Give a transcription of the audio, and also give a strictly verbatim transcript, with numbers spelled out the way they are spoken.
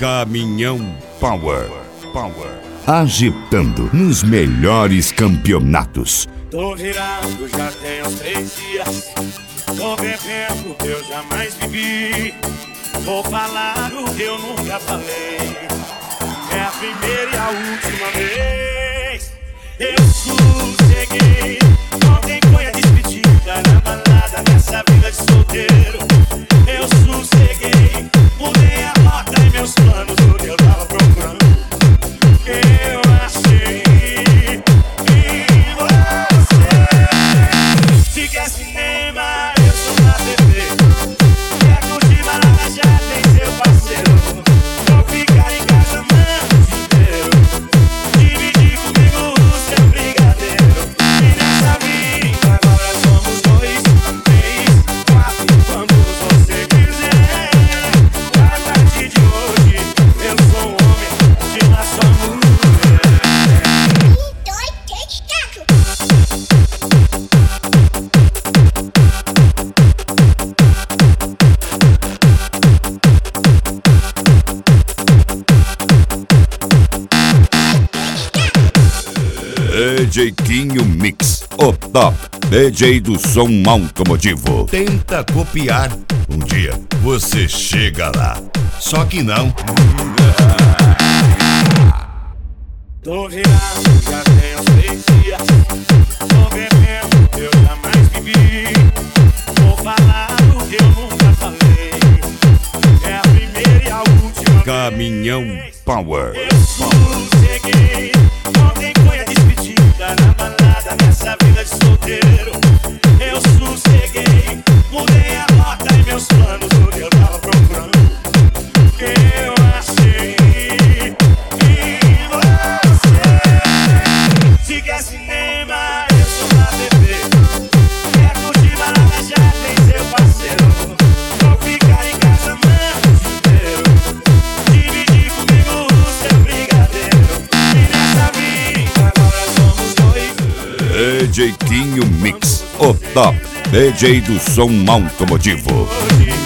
Caminhão Power. Power. Agitando nos melhores campeonatos. Tô virado, já tem uns três dias. Tô bebendo o que eu jamais bebi. Vou falar o que eu nunca falei. É a primeira e a última vez. Eu sosseguei. Ontem foi a despedida na balada, nessa vida de solteiro. Eu sosseguei. Mudei a rota e meus planos, o que eu tava procurando. Eu achei em você. Se quer cinema, eu sou na T V. Quer curtir balada, já tem seu parceiro. Vou ficar em casa, mano, o dia inteiro. Dividir comigo o seu brigadeiro. E nessa vida agora somos dois, três, quatro, quantos você quiser. A partir de hoje eu sou um homem de uma só mulher. D J Quinho Mix, o top D J do som automotivo. Tenta copiar, um dia você chega lá. Só que não. Tô virado, já tem uns três dias. Tô bebendo o que eu jamais bebi. Vou falar o que eu nunca falei. É a primeira e a última Caminhão vez. Power. Eu sosseguei. Ontem foi a despedida na balada, nessa vida de solteiro. Eu sosseguei. Mudei a rota e meus planos, o que eu tava procurando. Eu achei em você. Se quer cinema, eu sou na T V. Quer curtir balada, já tem seu parceiro. Vou ficar em casa, mano, o dia inteiro. Dividir comigo o seu brigadeiro. E nessa vida agora somos dois. D J Quinho Mix, o top D J do som automotivo. Hoje